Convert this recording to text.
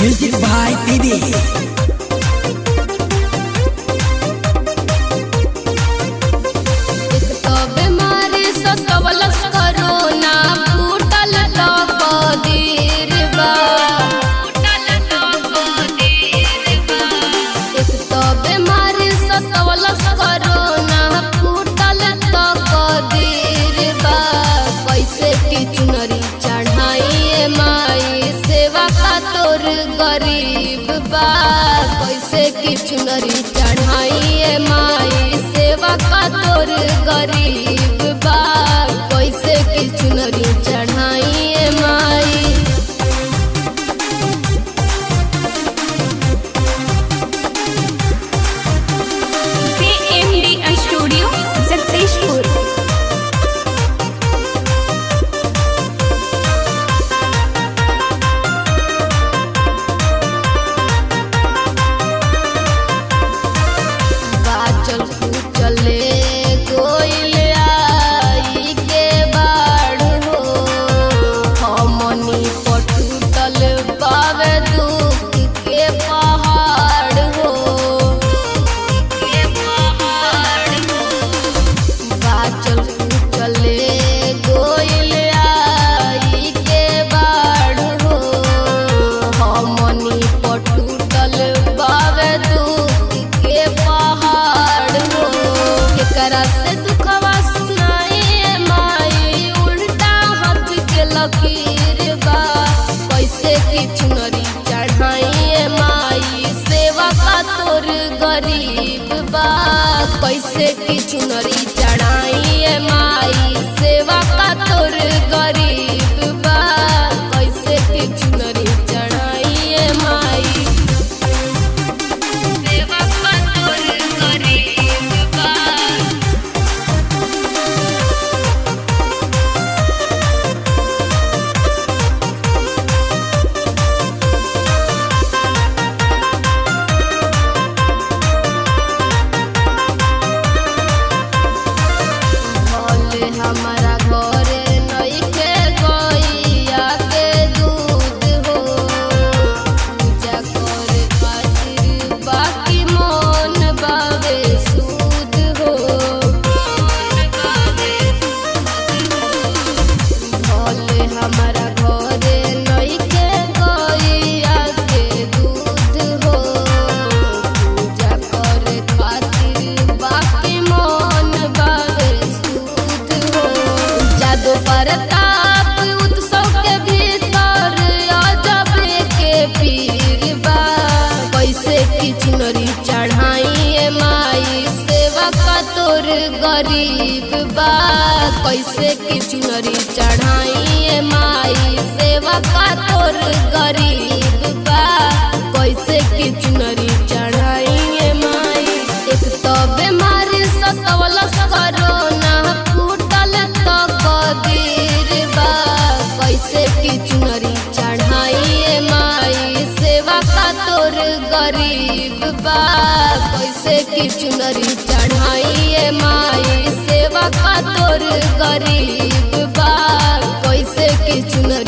Music by PB. गरीब बा कैसे की चुनरी चढ़ाइए माई सेवा का तोर गरीब बा कैसे की चुनरी चढ़ाइए माई। CMD studio Jagdishpur. से दुखवा सुनाए माई उल्टा हाथ के लकीर बा कैसे की चुनरी चढ़ाइए माई सेवा का तोर गरीब बा कैसे की चुनरी चढ़ाइए माई सेवा का तोर गरीब बा कैसे की चुनरी चढ़ाइए माई सेवा का तोर गरीब बा। हमारा घरे नइखे गइया के दूध हो पूजा करे खातिर बाकी मन बावे सूद हो भले हमारा घरे नइखे गइया के दूध हो पूजा करे खातिर बाकी मन बावे जादू प्रताप उत्सव के भीतर अजब के पीर बा कैसे की चुनरी चढ़ाइए माई सेवा का तोर गरीब बा कैसे की चुनरी चढ़ाइए माई सेवा का तोर गरीब बा कैसे की चुनरी चढ़ाइए माई। एक तो बीमारी सतवलस कोरोना कैसे की चुनरी चढ़ाइए माई सेवा का तोर गरीब बा कैसे की चुनरी चढ़ाइए माई सेवा का तोर गरीब बा कैसे की चुनरी